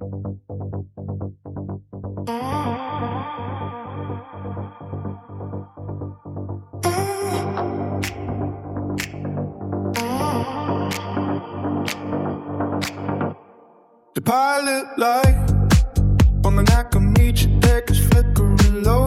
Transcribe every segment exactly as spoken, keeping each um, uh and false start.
The pilot light on the neck of me, your deck is flickering low.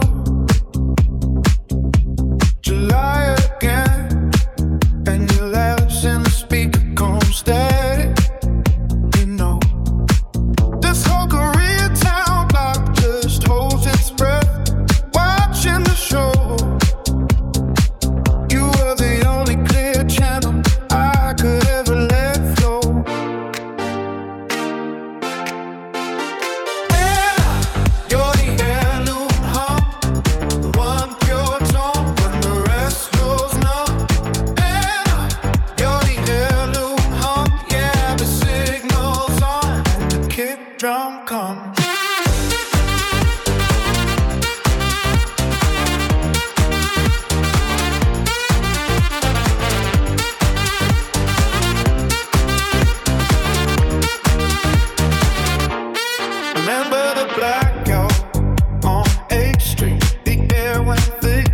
July again, and your lips in the speaker come steady. You know, this whole Korea town block just holds its breath, watching the show. You were the only clear channel I could ever let flow. Drum come. Remember the blackout on eighth Street. The air went thick.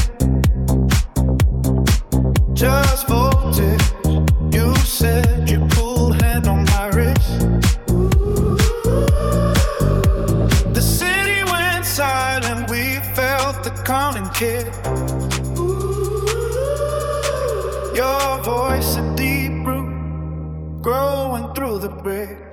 Just voltage. You said you pulled hand on my wrist. Silent, we felt the calling, kid. Your voice a deep root growing through the brick.